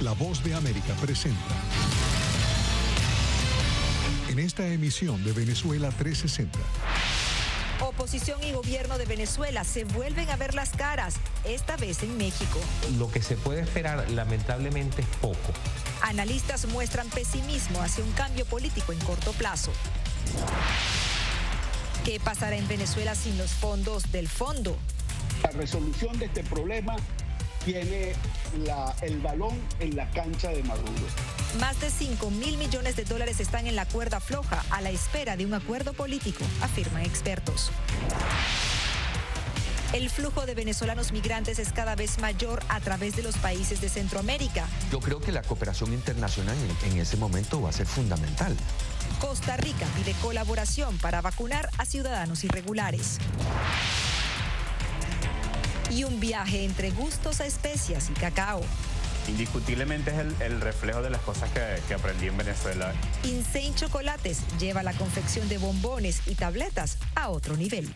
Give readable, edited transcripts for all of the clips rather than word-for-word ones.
La Voz de América presenta. En esta emisión de Venezuela 360. Oposición y gobierno de Venezuela se vuelven a ver las caras, esta vez en México. Lo que se puede esperar, lamentablemente, es poco. Analistas muestran pesimismo hacia un cambio político en corto plazo. ¿Qué pasará en Venezuela sin los fondos del fondo? La resolución de este problema tiene el balón en la cancha de Maduro. Más de 5.000 millones de dólares están en la cuerda floja a la espera de un acuerdo político, afirman expertos. El flujo de venezolanos migrantes es cada vez mayor a través de los países de Centroamérica. Yo creo que la cooperación internacional en ese momento va a ser fundamental. Costa Rica pide colaboración para vacunar a ciudadanos irregulares. Y un viaje entre gustos a especias y cacao. Indiscutiblemente es el reflejo de las cosas que aprendí en Venezuela. Insane Chocolates lleva la confección de bombones y tabletas a otro nivel.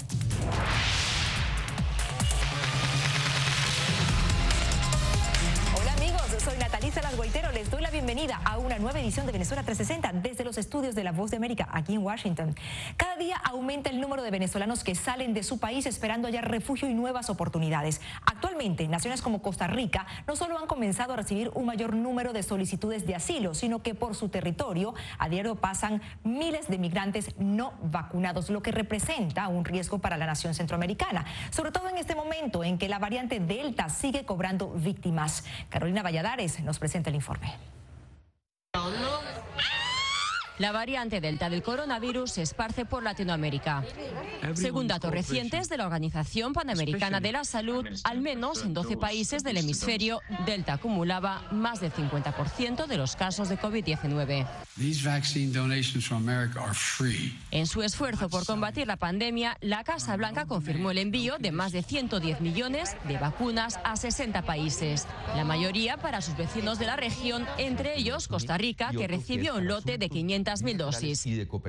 Soy Natalie Salas Guaitero, les doy la bienvenida a una nueva edición de Venezuela 360 desde los estudios de La Voz de América, aquí en Washington. Cada día aumenta el número de venezolanos que salen de su país esperando hallar refugio y nuevas oportunidades. Actualmente, naciones como Costa Rica no solo han comenzado a recibir un mayor número de solicitudes de asilo, sino que por su territorio a diario pasan miles de migrantes no vacunados, lo que representa un riesgo para la nación centroamericana, sobre todo en este momento en que la variante Delta sigue cobrando víctimas. Carolina Valladares nos presenta el informe. La variante Delta del coronavirus se esparce por Latinoamérica. Según datos recientes de la Organización Panamericana de la Salud, al menos en 12 países del hemisferio, Delta acumulaba más del 50% de los casos de COVID-19. En su esfuerzo por combatir la pandemia, la Casa Blanca confirmó el envío de más de 110 millones de vacunas a 60 países, la mayoría para sus vecinos de la región, entre ellos Costa Rica, que recibió un lote de 500.000 dosis.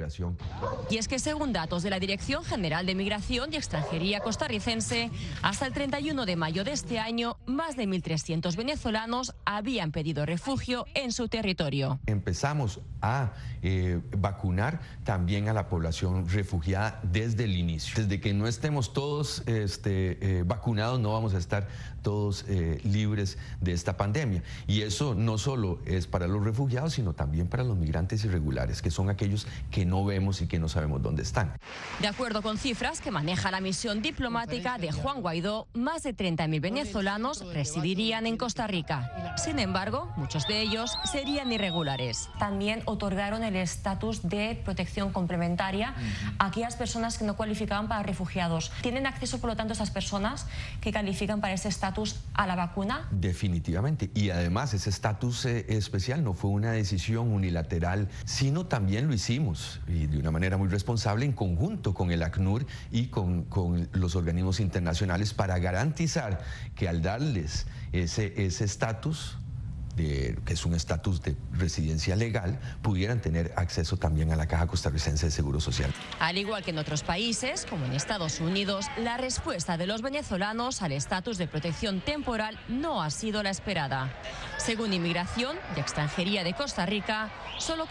Y es que según datos de la Dirección General de Migración y Extranjería costarricense, hasta el 31 de mayo de este año, más de 1.300 venezolanos habían pedido refugio en su territorio. Empezamos a vacunar también a la población refugiada desde el inicio. Desde que no estemos todos vacunados, no vamos a estar todos libres de esta pandemia. Y eso no solo es para los refugiados, sino también para los migrantes irregulares, que son aquellos que no vemos y que no sabemos dónde están. De acuerdo con cifras que maneja la misión diplomática de Juan Guaidó, más de 30.000 venezolanos residirían en Costa Rica. Sin embargo, muchos de ellos serían irregulares. También otorgaron el estatus de protección complementaria a aquellas personas que no cualificaban para refugiados. ¿Tienen acceso, por lo tanto, estas personas que califican para ese estatus a la vacuna? Definitivamente. Y además, ese estatus especial no fue una decisión unilateral, sino también lo hicimos, y de una manera muy responsable, en conjunto con el ACNUR y con los organismos internacionales, para garantizar que al darles ese estatus, que es un estatus de residencia legal, pudieran tener acceso también a la Caja Costarricense de Seguro Social. Al igual que en otros países, como en Estados Unidos, la respuesta de los venezolanos al estatus de protección temporal no ha sido la esperada. Según Inmigración y Extranjería de Costa Rica, solo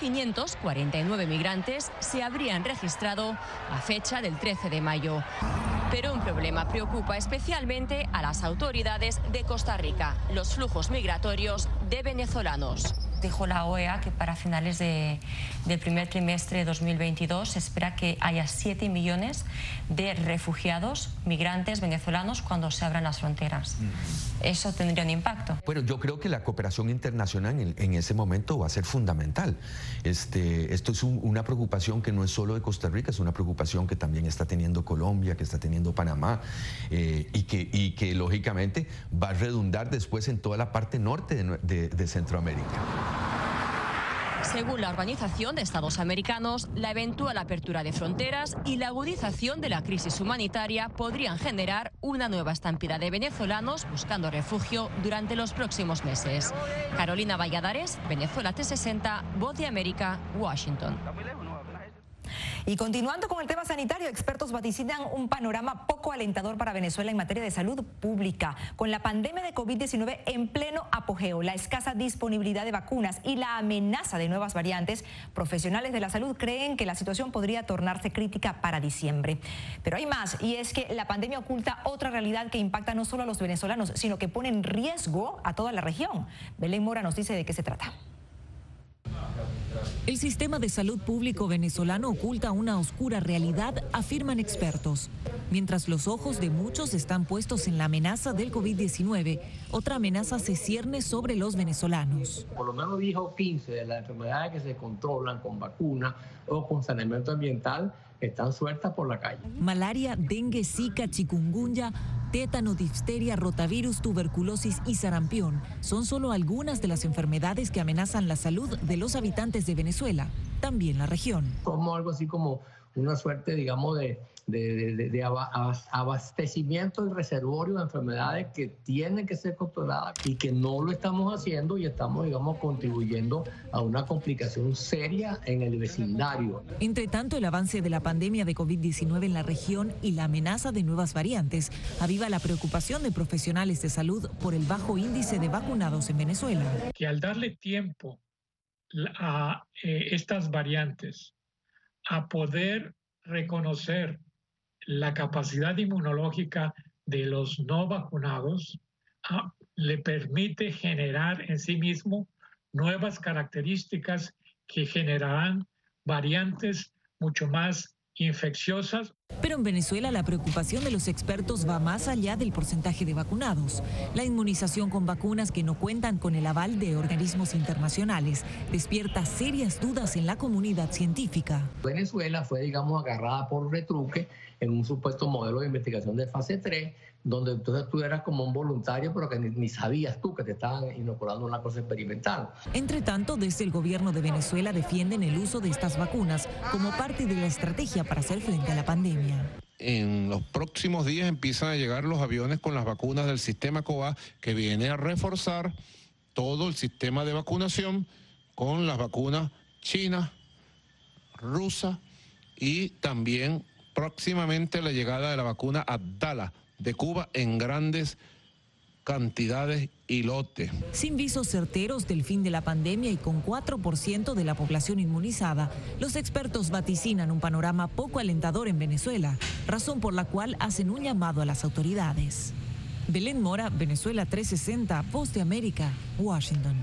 549 migrantes se habrían registrado a fecha del 13 de mayo. Pero un problema preocupa especialmente a las autoridades de Costa Rica: los flujos migratorios de venezolanos. Dijo la OEA que para finales del primer trimestre de 2022 se espera que haya 7 millones de refugiados, migrantes venezolanos, cuando se abran las fronteras. ¿Eso tendría un impacto? Bueno, yo creo que la cooperación internacional en ese momento va a ser fundamental. Esto es una preocupación que no es solo de Costa Rica, es una preocupación que también está teniendo Colombia, que está teniendo Panamá, y que lógicamente va a redundar después en toda la parte norte de Centroamérica. Según la Organización de Estados Americanos, la eventual apertura de fronteras y la agudización de la crisis humanitaria podrían generar una nueva estampida de venezolanos buscando refugio durante los próximos meses. Carolina Valladares, Venezuela 360, Voz de América, Washington. Y continuando con el tema sanitario, expertos vaticinan un panorama poco alentador para Venezuela en materia de salud pública. Con la pandemia de COVID-19 en pleno apogeo, la escasa disponibilidad de vacunas y la amenaza de nuevas variantes, profesionales de la salud creen que la situación podría tornarse crítica para diciembre. Pero hay más, y es que la pandemia oculta otra realidad que impacta no solo a los venezolanos, sino que pone en riesgo a toda la región. Belén Mora nos dice de qué se trata. El sistema de salud público venezolano oculta una oscura realidad, afirman expertos. Mientras los ojos de muchos están puestos en la amenaza del COVID-19, otra amenaza se cierne sobre los venezolanos. Por lo menos 10 o 15 de las enfermedades que se controlan con vacuna o con saneamiento ambiental están sueltas por la calle. Malaria, dengue, zika, chikungunya, tétano, difteria, rotavirus, tuberculosis y sarampión son solo algunas de las enfermedades que amenazan la salud de los habitantes de Venezuela, también la región. Como algo así como una suerte, digamos, de abastecimiento del reservorio de enfermedades que tienen que ser controladas y que no lo estamos haciendo y estamos, digamos, contribuyendo a una complicación seria en el vecindario. Entre tanto, el avance de la pandemia de COVID-19 en la región y la amenaza de nuevas variantes aviva la preocupación de profesionales de salud por el bajo índice de vacunados en Venezuela. Que al darle tiempo a estas variantes a poder reconocer la capacidad inmunológica de los no vacunados, le permite generar en sí mismo nuevas características que generarán variantes mucho más infecciosas. Pero en Venezuela la preocupación de los expertos va más allá del porcentaje de vacunados. La inmunización con vacunas que no cuentan con el aval de organismos internacionales despierta serias dudas en la comunidad científica. Venezuela fue, digamos, agarrada por retruque en un supuesto modelo de investigación de fase 3, donde entonces tú eras como un voluntario, pero que ni sabías tú que te estaban inoculando una cosa experimental. Entre tanto, desde el gobierno de Venezuela defienden el uso de estas vacunas como parte de la estrategia para hacer frente a la pandemia. En los próximos días empiezan a llegar los aviones con las vacunas del sistema COVAX, que viene a reforzar todo el sistema de vacunación con las vacunas chinas, rusas y también próximamente la llegada de la vacuna Abdala de Cuba en grandes cantidades y lotes. Sin visos certeros del fin de la pandemia y con 4% de la población inmunizada, los expertos vaticinan un panorama poco alentador en Venezuela, razón por la cual hacen un llamado a las autoridades. Belén Mora, Venezuela 360, Voz de América, Washington.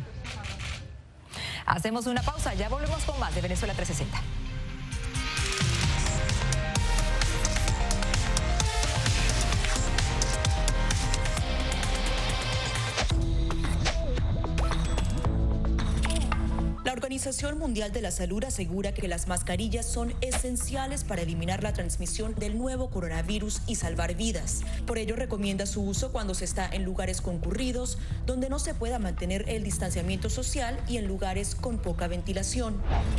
Hacemos una pausa, ya volvemos con más de Venezuela 360. La Organización Mundial de la Salud asegura que las mascarillas son esenciales para eliminar la transmisión del nuevo coronavirus y salvar vidas. Por ello, recomienda su uso cuando se está en lugares concurridos, donde no se pueda mantener el distanciamiento social y en lugares con poca ventilación.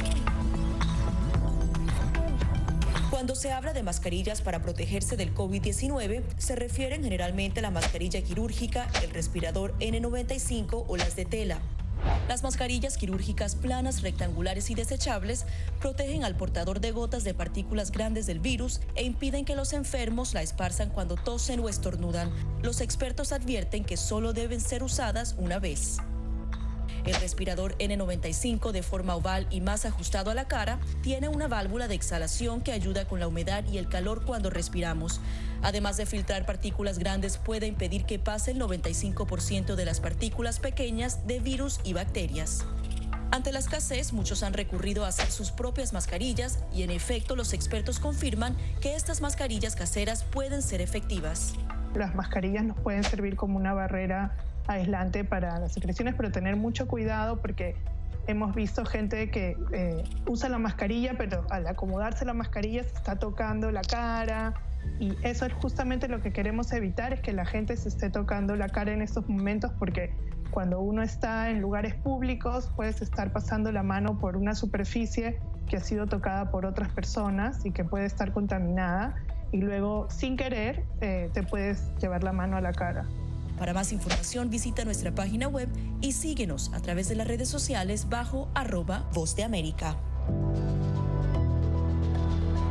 Cuando se habla de mascarillas para protegerse del COVID-19, se refieren generalmente a la mascarilla quirúrgica, el respirador N95 o las de tela. Las mascarillas quirúrgicas planas, rectangulares y desechables protegen al portador de gotas de partículas grandes del virus e impiden que los enfermos la esparzan cuando tosen o estornudan. Los expertos advierten que solo deben ser usadas una vez. El respirador N95, de forma oval y más ajustado a la cara, tiene una válvula de exhalación que ayuda con la humedad y el calor cuando respiramos. Además de filtrar partículas grandes, puede impedir que pase el 95% de las partículas pequeñas de virus y bacterias. Ante la escasez, muchos han recurrido a hacer sus propias mascarillas y, en efecto, los expertos confirman que estas mascarillas caseras pueden ser efectivas. Las mascarillas nos pueden servir como una barrera aislante para las secreciones, pero tener mucho cuidado porque hemos visto gente que usa la mascarilla, pero al acomodarse la mascarilla se está tocando la cara, y eso es justamente lo que queremos evitar, es que la gente se esté tocando la cara en estos momentos, porque cuando uno está en lugares públicos puedes estar pasando la mano por una superficie que ha sido tocada por otras personas y que puede estar contaminada, y luego sin querer te puedes llevar la mano a la cara. Para más información, visita nuestra página web y síguenos a través de las redes sociales bajo @Voz de América.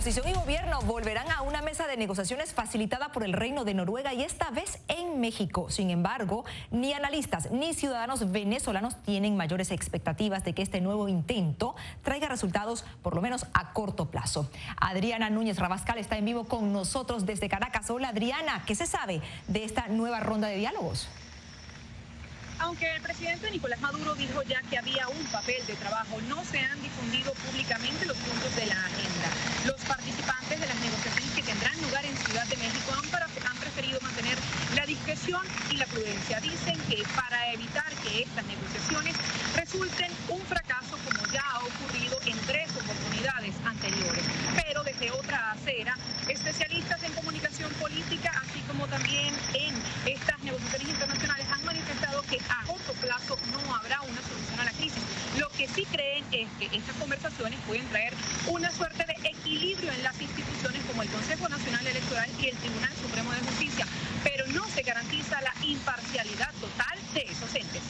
Oposición y gobierno volverán a una mesa de negociaciones facilitada por el Reino de Noruega y esta vez en México. Sin embargo, ni analistas ni ciudadanos venezolanos tienen mayores expectativas de que este nuevo intento traiga resultados, por lo menos a corto plazo. Adriana Núñez Rabascal está en vivo con nosotros desde Caracas. Hola Adriana, ¿qué se sabe de esta nueva ronda de diálogos? Aunque el presidente Nicolás Maduro dijo ya que había un papel de trabajo, no se han difundido públicamente los puntos de la agenda. Los participantes de las negociaciones que tendrán lugar en Ciudad de México han preferido mantener la discreción y la prudencia. Dicen que para evitar que estas negociaciones resulten un fracaso, como ya ha ocurrido en 3 oportunidades anteriores. Pero desde otra acera, especialistas en comunicación política, así como también en estas negociaciones internacionales, han manifestado que a corto plazo no habrá una solución a la crisis. Lo que sí creen es que estas conversaciones pueden traer una suerte de equilibrio en las instituciones como el Consejo Nacional Electoral y el Tribunal Supremo de Justicia, pero no se garantiza la imparcialidad total de esos entes.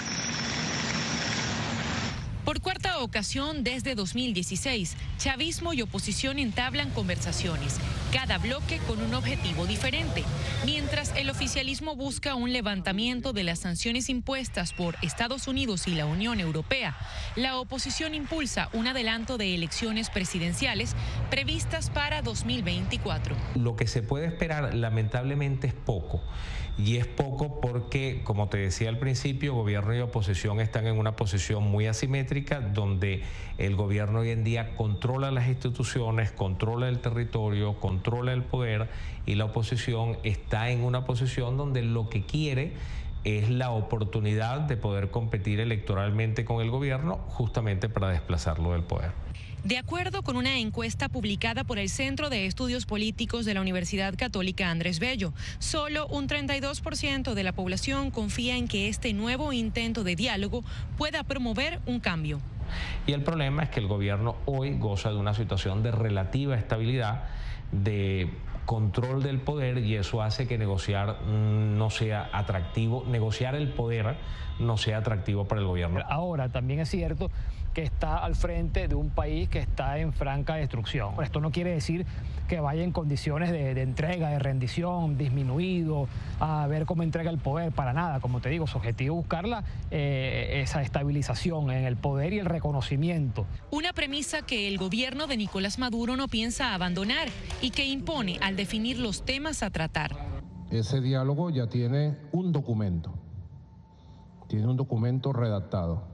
Por cuarta ocasión desde 2016, chavismo y oposición entablan conversaciones, cada bloque con un objetivo diferente. Mientras el oficialismo busca un levantamiento de las sanciones impuestas por Estados Unidos y la Unión Europea, la oposición impulsa un adelanto de elecciones presidenciales previstas para 2024. Lo que se puede esperar, lamentablemente, es poco. Y es poco porque, como te decía al principio, gobierno y oposición están en una posición muy asimétrica, donde el gobierno hoy en día controla las instituciones, controla el territorio, controla el poder, y la oposición está en una posición donde lo que quiere es la oportunidad de poder competir electoralmente con el gobierno, justamente para desplazarlo del poder. De acuerdo con una encuesta publicada por el Centro de Estudios Políticos de la Universidad Católica Andrés Bello, solo un 32% de la población confía en que este nuevo intento de diálogo pueda promover un cambio. Y el problema es que el gobierno hoy goza de una situación de relativa estabilidad, de control del poder, y eso hace que negociar no sea atractivo, negociar el poder no sea atractivo para el gobierno. Ahora también es cierto que está al frente de un país que está en franca destrucción. Esto no quiere decir que vaya en condiciones de entrega, de rendición, disminuido, a ver cómo entrega el poder, para nada. Como te digo, su objetivo es buscar esa estabilización en el poder y el reconocimiento. Una premisa que el gobierno de Nicolás Maduro no piensa abandonar y que impone al definir los temas a tratar. Ese diálogo ya tiene un documento redactado.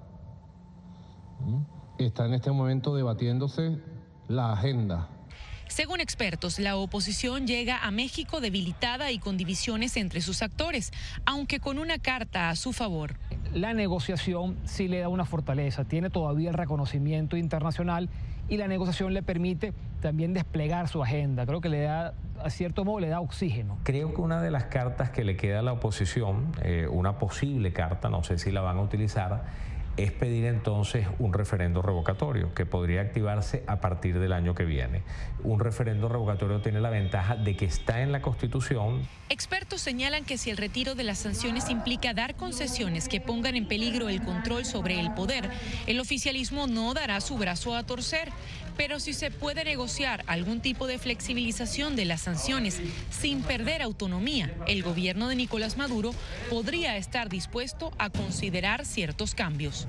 Está en este momento debatiéndose la agenda. Según expertos, la oposición llega a México debilitada y con divisiones entre sus actores, aunque con una carta a su favor. La negociación sí le da una fortaleza, tiene todavía el reconocimiento internacional y la negociación le permite también desplegar su agenda. Creo que le da, a cierto modo, le da oxígeno. Creo que una de las cartas que le queda a la oposición, una posible carta, no sé si la van a utilizar, es pedir entonces un referendo revocatorio que podría activarse a partir del año que viene. Un referendo revocatorio tiene la ventaja de que está en la Constitución. Expertos señalan que si el retiro de las sanciones implica dar concesiones que pongan en peligro el control sobre el poder, el oficialismo no dará su brazo a torcer. Pero si se puede negociar algún tipo de flexibilización de las sanciones sin perder autonomía, el gobierno de Nicolás Maduro podría estar dispuesto a considerar ciertos cambios.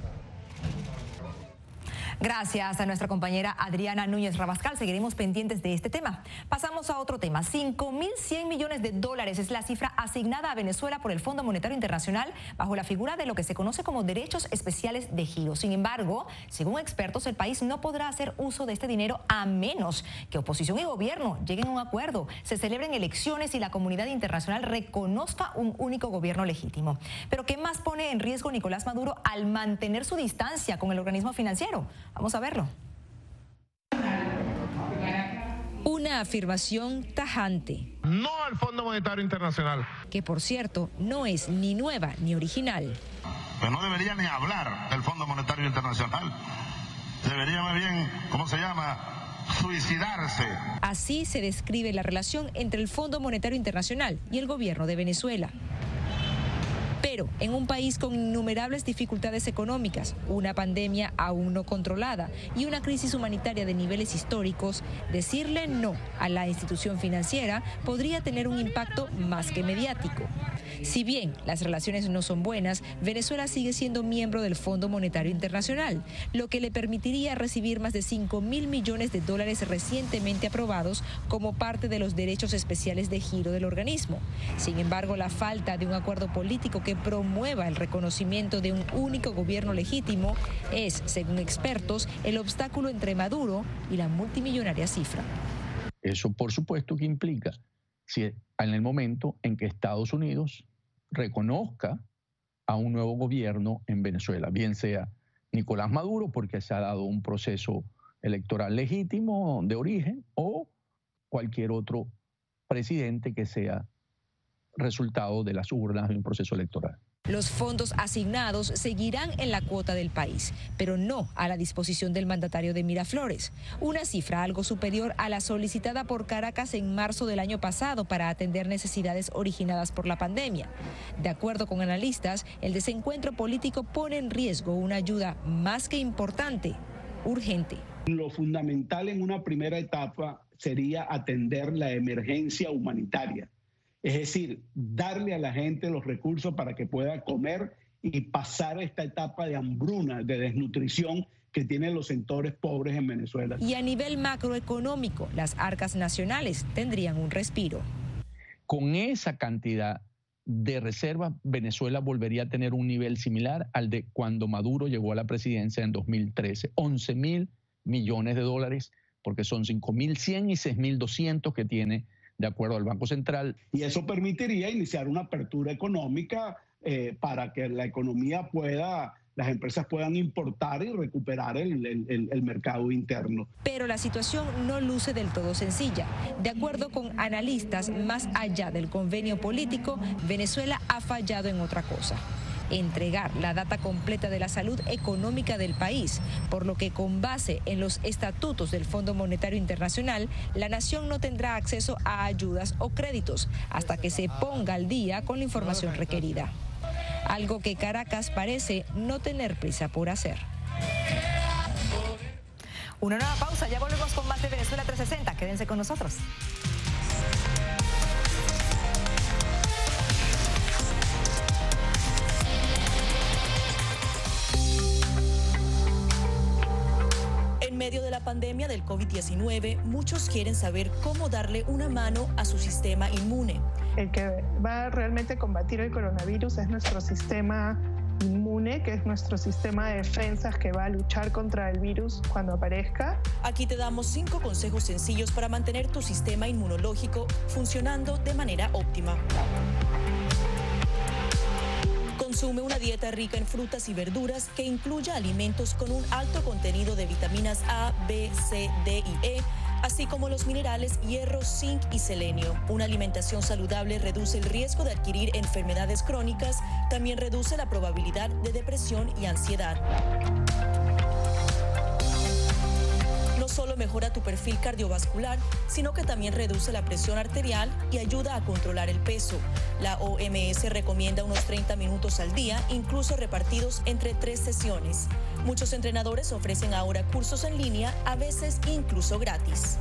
Gracias a nuestra compañera Adriana Núñez Rabascal. Seguiremos pendientes de este tema. Pasamos a otro tema. 5.100 millones de dólares es la cifra asignada a Venezuela por el Fondo Monetario Internacional bajo la figura de lo que se conoce como derechos especiales de giro. Sin embargo, según expertos, el país no podrá hacer uso de este dinero a menos que oposición y gobierno lleguen a un acuerdo, se celebren elecciones y la comunidad internacional reconozca un único gobierno legítimo. Pero ¿qué más pone en riesgo Nicolás Maduro al mantener su distancia con el organismo financiero? Vamos a verlo. Una afirmación tajante. No al Fondo Monetario Internacional. Que, por cierto, no es ni nueva ni original. Pero no debería ni hablar del Fondo Monetario Internacional. Debería más bien, ¿cómo se llama?, suicidarse. Así se describe la relación entre el Fondo Monetario Internacional y el gobierno de Venezuela. Pero en un país con innumerables dificultades económicas, una pandemia aún no controlada y una crisis humanitaria de niveles históricos, decirle no a la institución financiera podría tener un impacto más que mediático. Si bien las relaciones no son buenas, Venezuela sigue siendo miembro del Fondo Monetario Internacional, lo que le permitiría recibir más de $5.000 millones recientemente aprobados como parte de los derechos especiales de giro del organismo. Sin embargo, la falta de un acuerdo político que promueva el reconocimiento de un único gobierno legítimo es, según expertos, el obstáculo entre Maduro y la multimillonaria cifra. Eso, por supuesto, que implica, si en el momento en que Estados Unidos reconozca a un nuevo gobierno en Venezuela, bien sea Nicolás Maduro, porque se ha dado un proceso electoral legítimo de origen, o cualquier otro presidente que sea resultado de las urnas de un proceso electoral. Los fondos asignados seguirán en la cuota del país, pero no a la disposición del mandatario de Miraflores, una cifra algo superior a la solicitada por Caracas en marzo del año pasado para atender necesidades originadas por la pandemia. De acuerdo con analistas, el desencuentro político pone en riesgo una ayuda más que importante, urgente. Lo fundamental en una primera etapa sería atender la emergencia humanitaria. Es decir, darle a la gente los recursos para que pueda comer y pasar esta etapa de hambruna, de desnutrición que tienen los sectores pobres en Venezuela. Y a nivel macroeconómico, las arcas nacionales tendrían un respiro. Con esa cantidad de reservas, Venezuela volvería a tener un nivel similar al de cuando Maduro llegó a la presidencia en 2013, $11.000 millones, porque son 5.100 y 6.200 que tiene de acuerdo al Banco Central. Y eso permitiría iniciar una apertura económica para que la economía las empresas puedan importar y recuperar el mercado interno. Pero la situación no luce del todo sencilla. De acuerdo con analistas, más allá del convenio político, Venezuela ha fallado en otra cosa: entregar la data completa de la salud económica del país, por lo que con base en los estatutos del Fondo Monetario Internacional, la nación no tendrá acceso a ayudas o créditos hasta que se ponga al día con la información requerida. Algo que Caracas parece no tener prisa por hacer. Una nueva pausa, ya volvemos con más de Venezuela 360. Quédense con nosotros. En medio de la pandemia del COVID-19, muchos quieren saber cómo darle una mano a su sistema inmune. El que va realmente a combatir el coronavirus es nuestro sistema inmune, que es nuestro sistema de defensas que va a luchar contra el virus cuando aparezca. Aquí te damos 5 consejos sencillos para mantener tu sistema inmunológico funcionando de manera óptima. Consume una dieta rica en frutas y verduras que incluya alimentos con un alto contenido de vitaminas A, B, C, D y E, así como los minerales hierro, zinc y selenio. Una alimentación saludable reduce el riesgo de adquirir enfermedades crónicas, también reduce la probabilidad de depresión y ansiedad. No solo mejora tu perfil cardiovascular, sino que también reduce la presión arterial y ayuda a controlar el peso. La OMS recomienda unos 30 minutos al día, incluso repartidos entre 3 sesiones. Muchos entrenadores ofrecen ahora cursos en línea, a veces incluso gratis.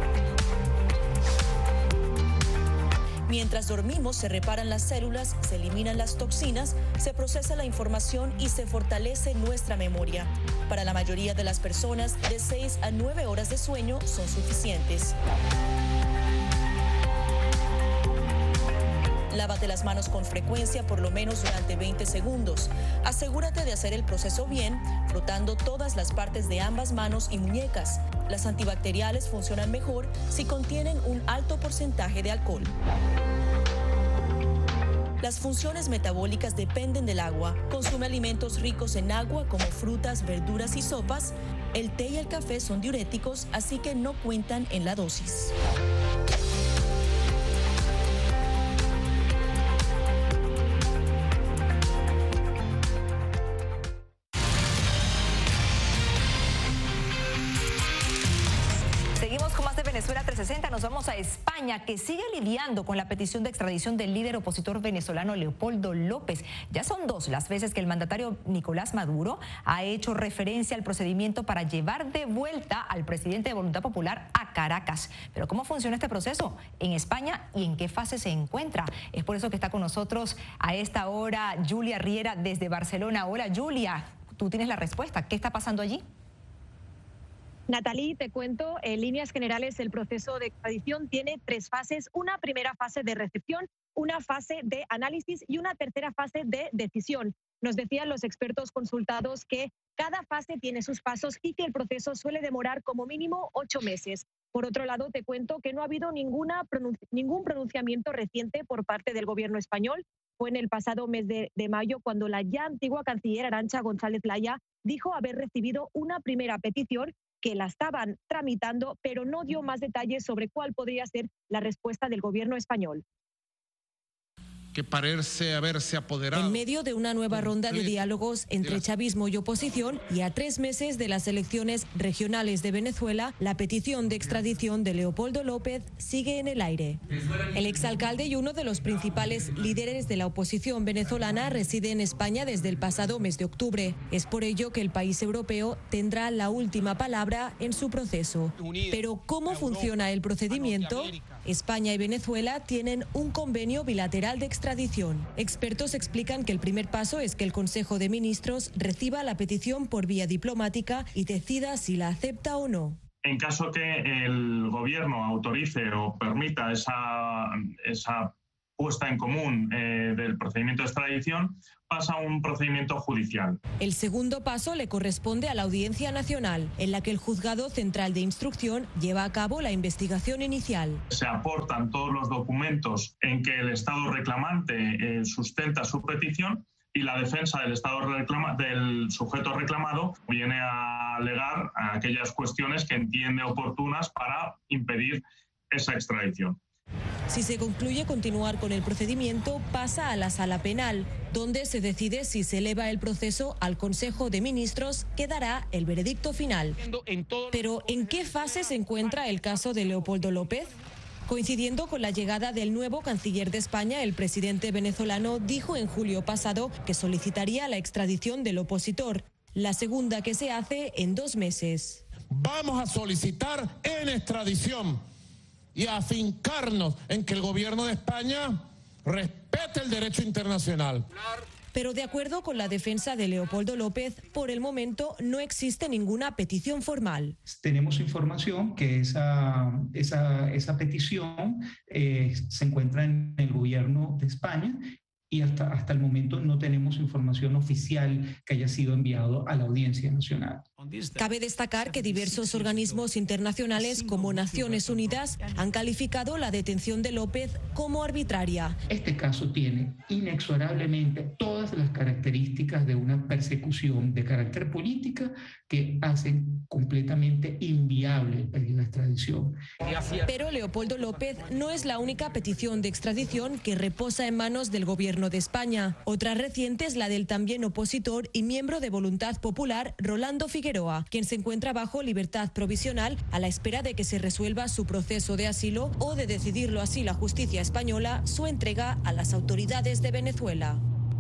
Mientras dormimos, se reparan las células, se eliminan las toxinas, se procesa la información y se fortalece nuestra memoria. Para la mayoría de las personas, de 6 a 9 horas de sueño son suficientes. Lávate las manos con frecuencia, por lo menos durante 20 segundos. Asegúrate de hacer el proceso bien, frotando todas las partes de ambas manos y muñecas. Las antibacteriales funcionan mejor si contienen un alto porcentaje de alcohol. Las funciones metabólicas dependen del agua. Consume alimentos ricos en agua como frutas, verduras y sopas. El té y el café son diuréticos, así que no cuentan en la dosis. Seguimos con más de Venezuela 360 nos vamos a España, que sigue lidiando con la petición de extradición del líder opositor venezolano Leopoldo López. Ya son 2 las veces que el mandatario Nicolás Maduro ha hecho referencia al procedimiento para llevar de vuelta al presidente de Voluntad Popular a Caracas. Pero ¿cómo funciona este proceso en España y en qué fase se encuentra? Es por eso que está con nosotros a esta hora Julia Riera desde Barcelona. Hola Julia, tú tienes la respuesta. ¿Qué está pasando allí? Natalie, te cuento, en líneas generales el proceso de extradición tiene 3 fases, una primera fase de recepción, una fase de análisis y una tercera fase de decisión. Nos decían los expertos consultados que cada fase tiene sus pasos y que el proceso suele demorar como mínimo 8 meses. Por otro lado, te cuento que no ha habido ningún pronunciamiento reciente por parte del gobierno español. Fue en el pasado mes de mayo cuando la ya antigua canciller Arantxa González Laya dijo haber recibido una primera petición que la estaban tramitando, pero no dio más detalles sobre cuál podría ser la respuesta del gobierno español. Que parece haberse apoderado. En medio de una nueva ronda de diálogos entre chavismo y oposición y a 3 meses de las elecciones regionales de Venezuela, la petición de extradición de Leopoldo López sigue en el aire. El exalcalde y uno de los principales líderes de la oposición venezolana reside en España desde el pasado mes de octubre. Es por ello que el país europeo tendrá la última palabra en su proceso. Pero ¿cómo funciona el procedimiento? España y Venezuela tienen un convenio bilateral de extradición. Expertos explican que el primer paso es que el Consejo de Ministros reciba la petición por vía diplomática y decida si la acepta o no. En caso que el gobierno autorice o permita esa puesta en común del procedimiento de extradición, pasa a un procedimiento judicial. El segundo paso le corresponde a la Audiencia Nacional, en la que el Juzgado Central de Instrucción lleva a cabo la investigación inicial. Se aportan todos los documentos en que el Estado reclamante sustenta su petición y la defensa del sujeto reclamado viene a alegar a aquellas cuestiones que entiende oportunas para impedir esa extradición. Si se concluye continuar con el procedimiento, pasa a la sala penal, donde se decide si se eleva el proceso al Consejo de Ministros, que dará el veredicto final. Pero, ¿en qué fase se encuentra el caso de Leopoldo López? Coincidiendo con la llegada del nuevo canciller de España, el presidente venezolano dijo en julio pasado que solicitaría la extradición del opositor, la segunda que se hace en 2 meses. Vamos a solicitar en extradición y a afincarnos en que el gobierno de España respete el derecho internacional. Pero de acuerdo con la defensa de Leopoldo López, por el momento no existe ninguna petición formal. Tenemos información que esa petición se encuentra en el gobierno de España y hasta el momento no tenemos información oficial que haya sido enviado a la Audiencia Nacional. Cabe destacar que diversos organismos internacionales como Naciones Unidas han calificado la detención de López como arbitraria. Este caso tiene inexorablemente todas las características de una persecución de carácter política que hacen completamente inviable el pedido de extradición. Pero Leopoldo López no es la única petición de extradición que reposa en manos del gobierno de España. Otra reciente es la del también opositor y miembro de Voluntad Popular, Rolando Figueroa, quien se encuentra bajo libertad provisional a la espera de que se resuelva su proceso de asilo o, de decidirlo así la justicia española, su entrega a las autoridades de Venezuela.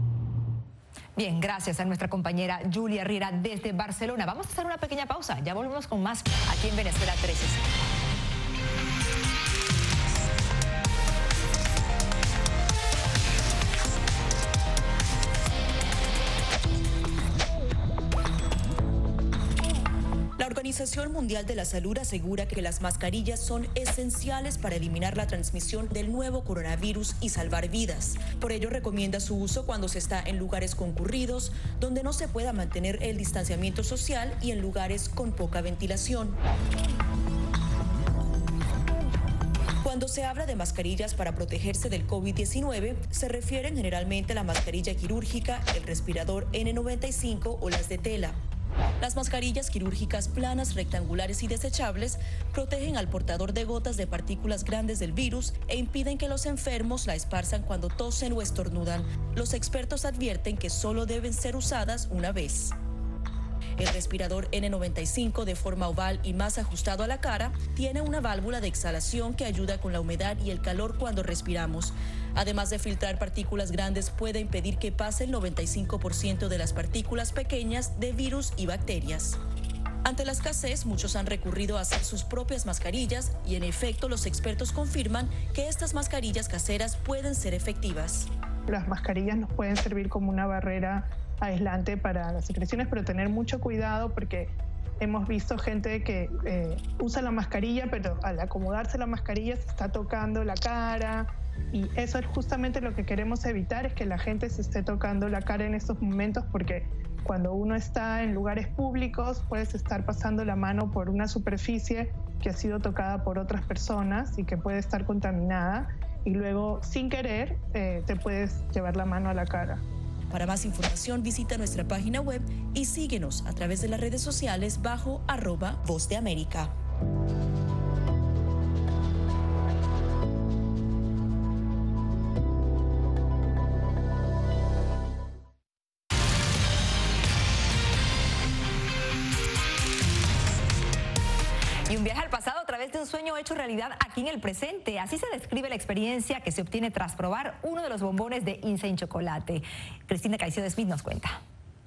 Bien, gracias a nuestra compañera Julia Riera desde Barcelona. Vamos a hacer una pequeña pausa. Ya volvemos con más aquí en Venezuela 360. La Organización Mundial de la Salud asegura que las mascarillas son esenciales para eliminar la transmisión del nuevo coronavirus y salvar vidas. Por ello, recomienda su uso cuando se está en lugares concurridos, donde no se pueda mantener el distanciamiento social y en lugares con poca ventilación. Cuando se habla de mascarillas para protegerse del COVID-19, se refieren generalmente a la mascarilla quirúrgica, el respirador N95 o las de tela. Las mascarillas quirúrgicas planas, rectangulares y desechables protegen al portador de gotas de partículas grandes del virus e impiden que los enfermos la esparzan cuando tosen o estornudan. Los expertos advierten que solo deben ser usadas una vez. El respirador N95 de forma oval y más ajustado a la cara tiene una válvula de exhalación que ayuda con la humedad y el calor cuando respiramos. Además de filtrar partículas grandes, puede impedir que pase el 95% de las partículas pequeñas de virus y bacterias. Ante la escasez, muchos han recurrido a hacer sus propias mascarillas y en efecto los expertos confirman que estas mascarillas caseras pueden ser efectivas. Las mascarillas nos pueden servir como una barrera aislante para las secreciones, pero tener mucho cuidado porque hemos visto gente que usa la mascarilla, pero al acomodarse la mascarilla se está tocando la cara. Y eso es justamente lo que queremos evitar, es que la gente se esté tocando la cara en estos momentos, porque cuando uno está en lugares públicos puedes estar pasando la mano por una superficie que ha sido tocada por otras personas y que puede estar contaminada y luego sin querer te puedes llevar la mano a la cara. Para más información visita nuestra página web y síguenos a través de las redes sociales bajo @Voz de América. Y un viaje al pasado a través de un sueño hecho realidad aquí en el presente. Así se describe la experiencia que se obtiene tras probar uno de los bombones de Insane Chocolate. Cristina Caicedo Smith nos cuenta.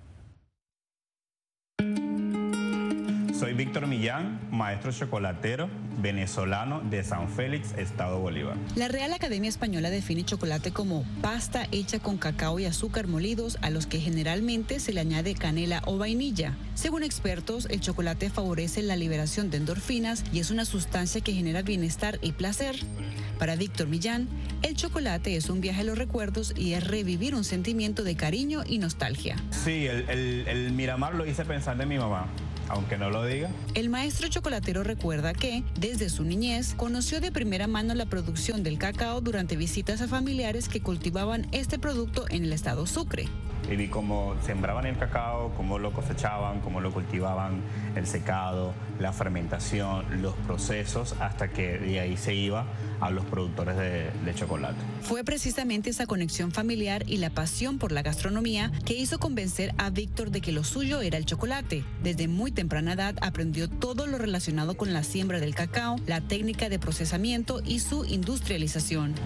Soy Víctor Millán, maestro chocolatero venezolano de San Félix, Estado Bolívar. La Real Academia Española define chocolate como pasta hecha con cacao y azúcar molidos a los que generalmente se le añade canela o vainilla. Según expertos, el chocolate favorece la liberación de endorfinas y es una sustancia que genera bienestar y placer. Para Víctor Millán, el chocolate es un viaje a los recuerdos y es revivir un sentimiento de cariño y nostalgia. Sí, el Miramar lo hice pensando en mi mamá, aunque no lo diga. El maestro chocolatero recuerda que, desde su niñez, conoció de primera mano la producción del cacao durante visitas a familiares que cultivaban este producto en el estado Sucre. Y vi cómo sembraban el cacao, cómo lo cosechaban, cómo lo cultivaban, el secado, la fermentación, los procesos, hasta que de ahí se iba a los productores de chocolate. Fue precisamente esa conexión familiar y la pasión por la gastronomía que hizo convencer a Víctor de que lo suyo era el chocolate. Desde muy temprana edad aprendió todo lo relacionado con la siembra del cacao, la técnica de procesamiento y su industrialización.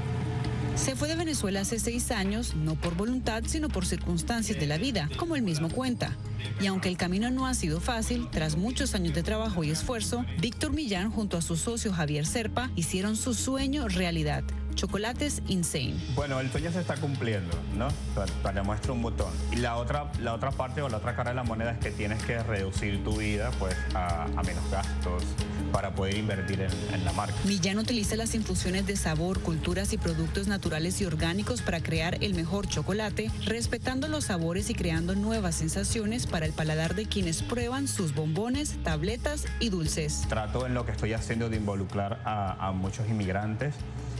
Se fue de Venezuela hace 6 años, no por voluntad, sino por circunstancias de la vida, como él mismo cuenta. Y aunque el camino no ha sido fácil, tras muchos años de trabajo y esfuerzo, Víctor Millán junto a su socio Javier Serpa hicieron su sueño realidad. Chocolates Insane. Bueno, el sueño se está cumpliendo, ¿no? Te muestro un botón. Y la otra parte o la otra cara de la moneda es que tienes que reducir tu vida pues a menos gastos para poder invertir en la marca. Millán utiliza las infusiones de sabor, culturas y productos naturales y orgánicos para crear el mejor chocolate, respetando los sabores y creando nuevas sensaciones para el paladar de quienes prueban sus bombones, tabletas y dulces. Trato en lo que estoy haciendo de involucrar a muchos inmigrantes.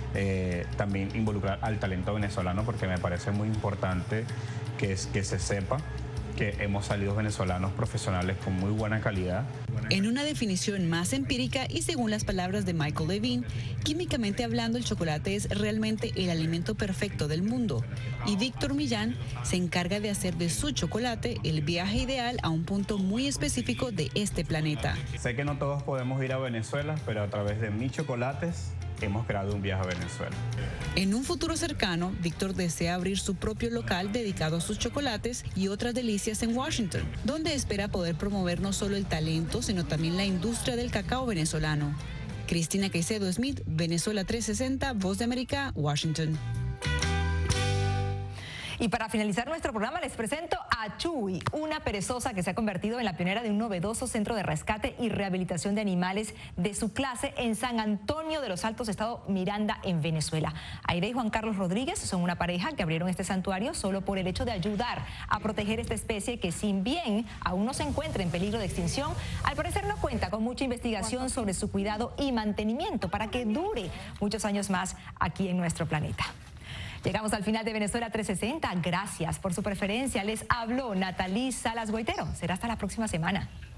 También involucrar al talento venezolano, porque me parece muy importante que se sepa que hemos salido venezolanos profesionales con muy buena calidad. En una definición más empírica y según las palabras de Michael Levine, químicamente hablando el chocolate es realmente el alimento perfecto del mundo y Víctor Millán se encarga de hacer de su chocolate el viaje ideal a un punto muy específico de este planeta. Sé que no todos podemos ir a Venezuela, pero a través de mis chocolates hemos creado un viaje a Venezuela. En un futuro cercano, Víctor desea abrir su propio local dedicado a sus chocolates y otras delicias en Washington, donde espera poder promover no solo el talento, sino también la industria del cacao venezolano. Cristina Caicedo Smith, Venezuela 360, Voz de América, Washington. Y para finalizar nuestro programa les presento a Chuy, una perezosa que se ha convertido en la pionera de un novedoso centro de rescate y rehabilitación de animales de su clase en San Antonio de los Altos, estado Miranda, en Venezuela. Aide y Juan Carlos Rodríguez son una pareja que abrieron este santuario solo por el hecho de ayudar a proteger esta especie que, si bien aún no se encuentra en peligro de extinción, al parecer no cuenta con mucha investigación sobre su cuidado y mantenimiento para que dure muchos años más aquí en nuestro planeta. Llegamos al final de Venezuela 360. Gracias por su preferencia. Les habló Natalí Salas Goitero. Será hasta la próxima semana.